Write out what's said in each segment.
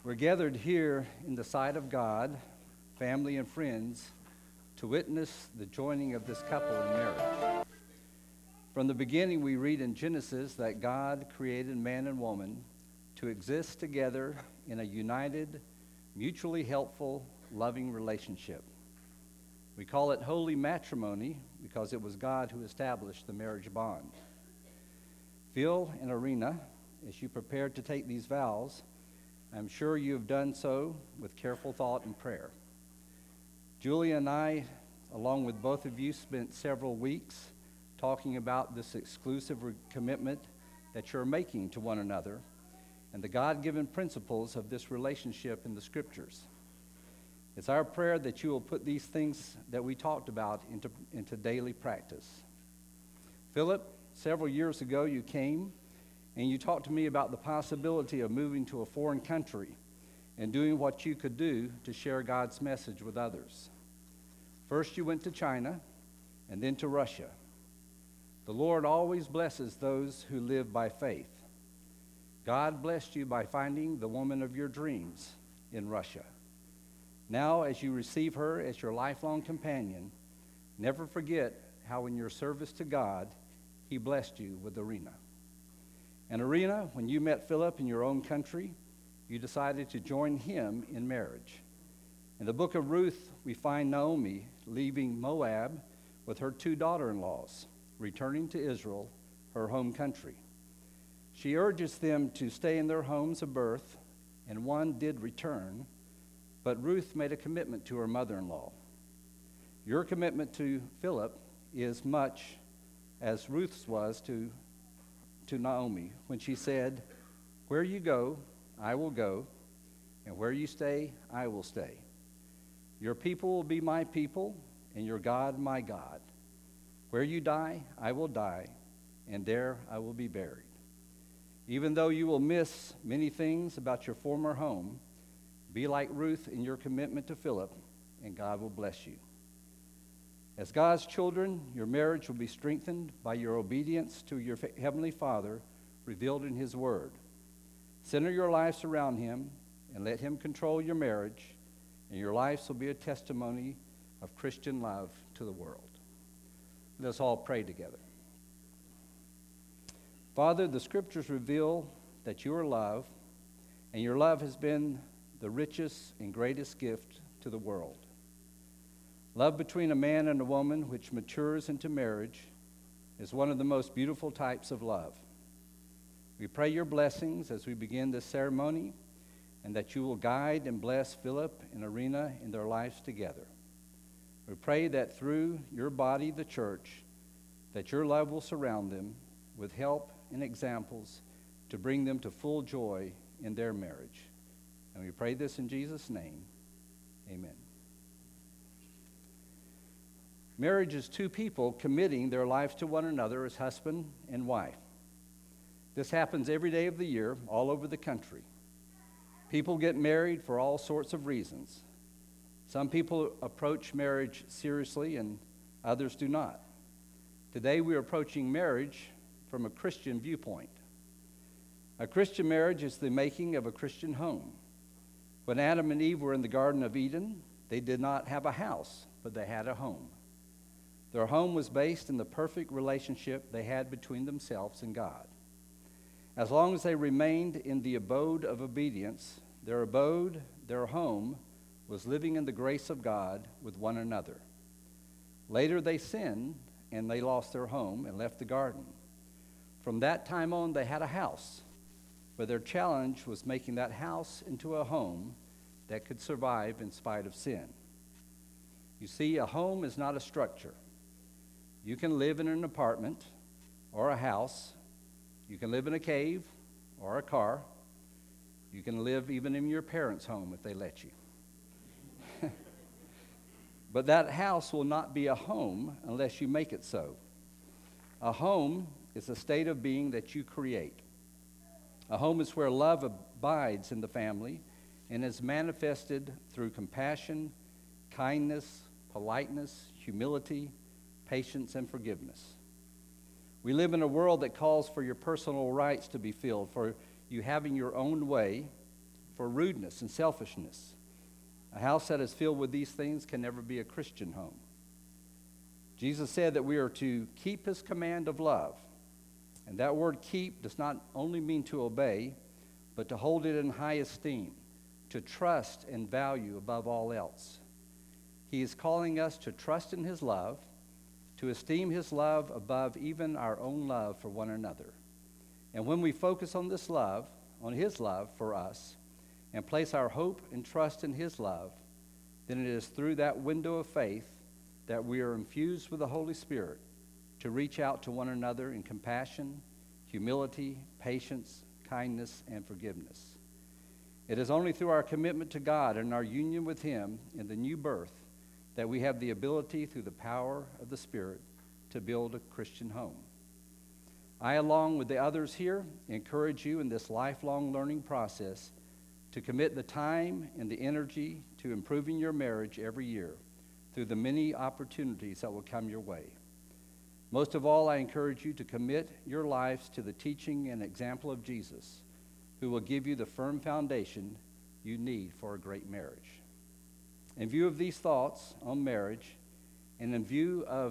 We're gathered here in the sight of God, family and friends, to witness the joining of this couple in marriage. From the beginning, we read in Genesis that God created man and woman to exist together in a united, mutually helpful, loving relationship. We call it holy matrimony because it was God who established the marriage bond. Phil and Arena, as you prepare to take these vows, I'm sure you have done so with careful thought and prayer. Julia and I, along with both of you, spent several weeks talking about this exclusive commitment that you're making to one another and the God-given principles of this relationship in the Scriptures. It's our prayer that you will put these things that we talked about into daily practice. Philip, several years ago you came and you talked to me about the possibility of moving to a foreign country and doing what you could do to share God's message with others. First you went to China and then to Russia. The Lord always blesses those who live by faith. God blessed you by finding the woman of your dreams in Russia. Now, as you receive her as your lifelong companion, never forget how in your service to God, He blessed you with Arena. And Arena, when you met Philip in your own country, you decided to join him in marriage. In the book of Ruth, we find Naomi leaving Moab with her two daughter-in-laws, returning to Israel, her home country. She urges them to stay in their homes of birth, and one did return, but Ruth made a commitment to her mother-in-law. Your commitment to Philip is much as Ruth's was to Naomi when she said, "Where you go, I will go, and where you stay, I will stay. Your people will be my people, and your God my God. Where you die, I will die, and there I will be buried." Even though you will miss many things about your former home, be like Ruth in your commitment to Philip, and God will bless you. As God's children, your marriage will be strengthened by your obedience to your Heavenly Father revealed in His Word. Center your lives around Him and let Him control your marriage, and your lives will be a testimony of Christian love to the world. Let us all pray together. Father, the Scriptures reveal that you are love, and your love has been the richest and greatest gift to the world. Love between a man and a woman, which matures into marriage, is one of the most beautiful types of love. We pray your blessings as we begin this ceremony, and that you will guide and bless Philip and Arena in their lives together. We pray that through your body, the church, that your love will surround them with help and examples to bring them to full joy in their marriage. And we pray this in Jesus' name. Amen. Marriage is two people committing their lives to one another as husband and wife. This happens every day of the year, all over the country. People get married for all sorts of reasons. Some people approach marriage seriously and others do not. Today we are approaching marriage from a Christian viewpoint. A Christian marriage is the making of a Christian home. When Adam and Eve were in the Garden of Eden, they did not have a house, but they had a home. Their home was based in the perfect relationship they had between themselves and God. As long as they remained in the abode of obedience, their home, was living in the grace of God with one another. Later they sinned, and they lost their home and left the garden. From that time on, they had a house, but their challenge was making that house into a home that could survive in spite of sin. You see, a home is not a structure. You can live in an apartment or a house. You can live in a cave or a car. You can live even in your parents' home if they let you. But that house will not be a home unless you make it so. A home is a state of being that you create. A home is where love abides in the family and is manifested through compassion, kindness, politeness, humility, patience, and forgiveness. We live in a world that calls for your personal rights to be filled, for you having your own way, for rudeness and selfishness. A house that is filled with these things can never be a Christian home. Jesus said that we are to keep his command of love. And that word keep does not only mean to obey, but to hold it in high esteem, to trust and value above all else. He is calling us to trust in his love, to esteem his love above even our own love for one another. And when we focus on this love, on his love for us, and place our hope and trust in his love, then it is through that window of faith that we are infused with the Holy Spirit to reach out to one another in compassion, humility, patience, kindness, and forgiveness. It is only through our commitment to God and our union with him in the new birth that we have the ability, through the power of the Spirit, to build a Christian home. I, along with the others here, encourage you in this lifelong learning process to commit the time and the energy to improving your marriage every year through the many opportunities that will come your way. Most of all, I encourage you to commit your lives to the teaching and example of Jesus, who will give you the firm foundation you need for a great marriage. In view of these thoughts on marriage, and in view of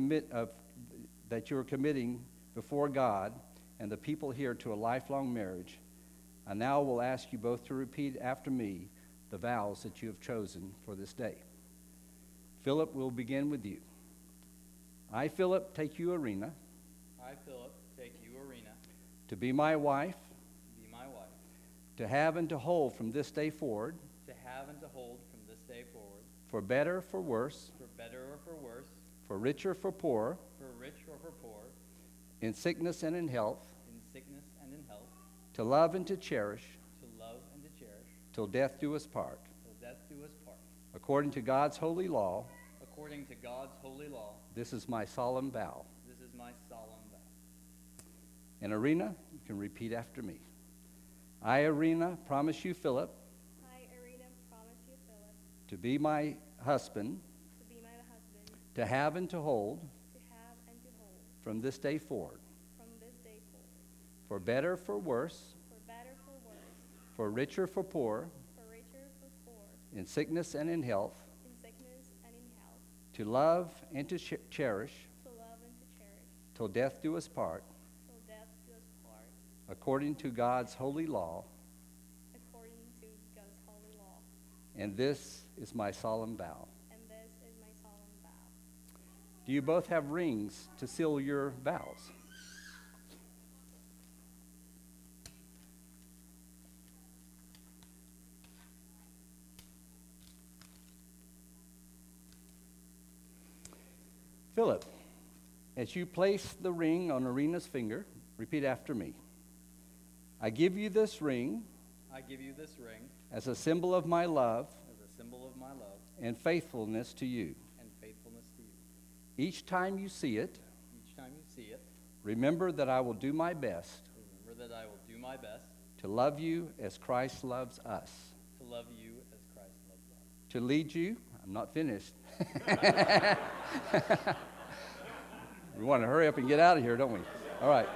that you are committing before God and the people here to a lifelong marriage, I now will ask you both to repeat after me the vows that you have chosen for this day. Philip, we'll begin with you. I, Philip, take you, Irina. I, Philip, take you, Irina. To be my wife. To be my wife. To have and to hold from this day forward. To have and to hold from this day forward. For better, for worse. For better or for worse. For richer, for poor. For rich or for poor. In sickness and in health. In sickness and in health. To love and to cherish. To love and to cherish. Till death do us part. Till death do us part. According to God's holy law. According to God's holy law. This is my solemn vow. This is my solemn vow. And Irina, you can repeat after me. I, Irina, promise you, Philip. I, Irina, promise you, Philip. To be my husband. To be my husband. To have and to hold. To have and to hold. From this day forward. From this day forward. For better, for worse. For better, for worse. For richer, for poor. For richer, for poor. In sickness and in health. In sickness and in health. To love and to cherish. To love and to cherish. Till death do us part. Till death do us part. According to God's holy law. According to God's holy law. And this is my solemn vow. And this is my solemn vow. Do you both have rings to seal your vows? Philip, as you place the ring on Irina's finger, repeat after me. I give you this ring. I give you this ring. As a symbol of my love. As a symbol of my love. And faithfulness to you. And faithfulness to you. Each time you see it. Each time you see it. Remember that I will do my best. Remember that I will do my best. To love you as Christ loves us. To love you as Christ loves us. To lead you. I'm not finished. We want to hurry up and get out of here, don't we? All right.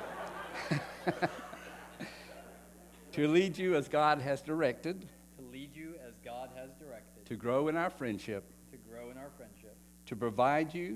To lead you as God has directed. To lead you as God has directed. To grow in our friendship. To grow in our friendship. To provide you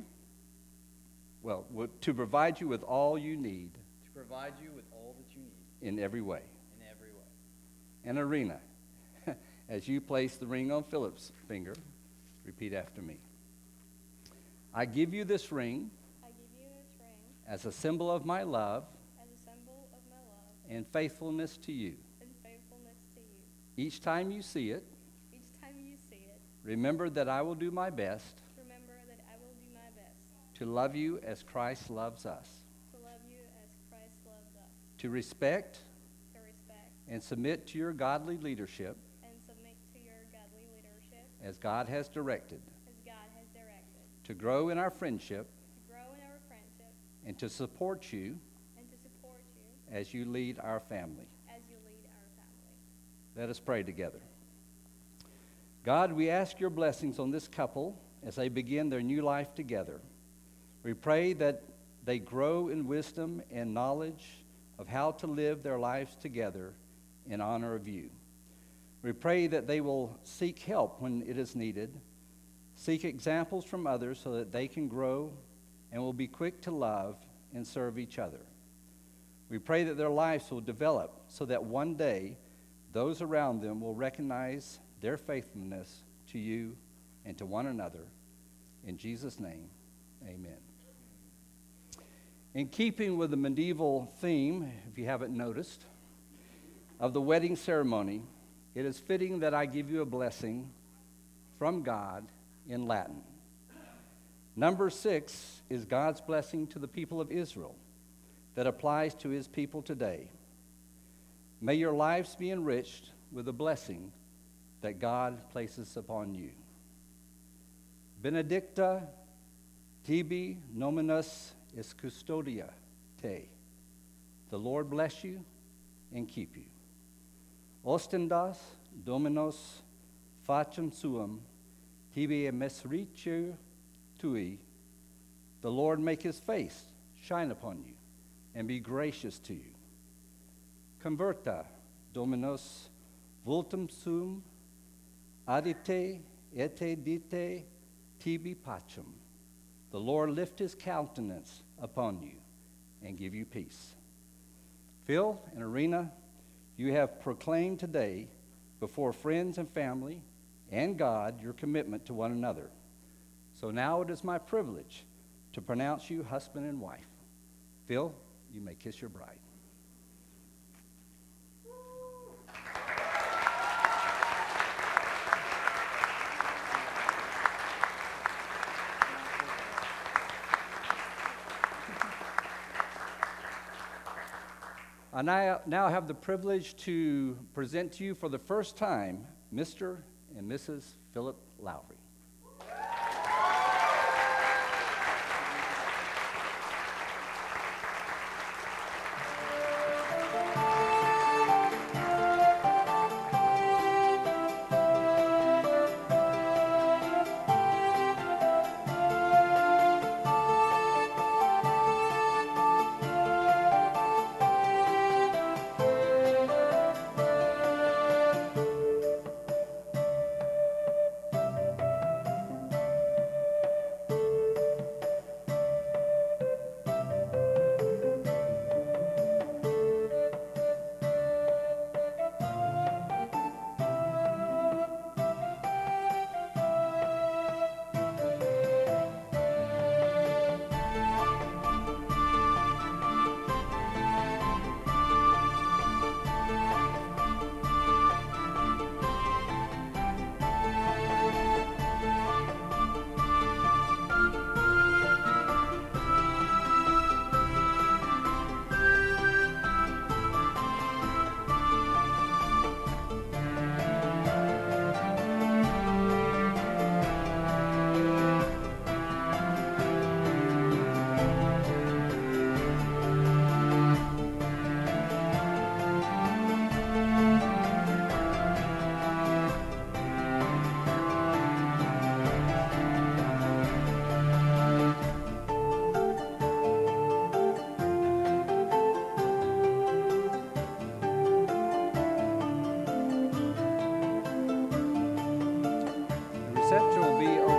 with all you need. To provide you with all that you need. In every way. In every way. And Irina, as you place the ring on Philip's finger, repeat after me. I give you this ring. I give you this ring. As a symbol of my love. As a symbol of my love. And faithfulness to you. And faithfulness to you. Each time you see it. Each time you see it. Remember that I will do my best. Remember that I will do my best. To love you as Christ loves us. To love you as Christ loves us. To respect. To respect. And submit to your godly leadership. And submit to your godly leadership. As God has directed. As God has directed. To grow in our friendship. To grow in our friendship. And to support you. And to support you. As you lead our family. As you lead our family. Let us pray together. God, we ask your blessings on this couple as they begin their new life together. We pray that they grow in wisdom and knowledge of how to live their lives together in honor of you. We pray that they will seek help when it is needed, seek examples from others so that they can grow and will be quick to love and serve each other. We pray that their lives will develop so that one day those around them will recognize their faithfulness to you and to one another. In Jesus' name, amen. In keeping with the medieval theme, if you haven't noticed, of the wedding ceremony, it is fitting that I give you a blessing from God in Latin. Number 6 is God's blessing to the people of Israel that applies to his people today. May your lives be enriched with the blessing that God places upon you. Benedicta tibi nominus is custodia te. The Lord bless you and keep you. Ostendas Dominus facem suum tibi misericordiae tui. The Lord make his face shine upon you and be gracious to you. Converta Dominus vultum suum adite ete dite tibi pacem. The Lord lift his countenance upon you and give you peace. Phil and Arena, you have proclaimed today before friends and family and God your commitment to one another. So now it is my privilege to pronounce you husband and wife. Phil, you may kiss your bride. I now have the privilege to present to you for the first time Mr. and Mrs. Philip Lowry. The reception will be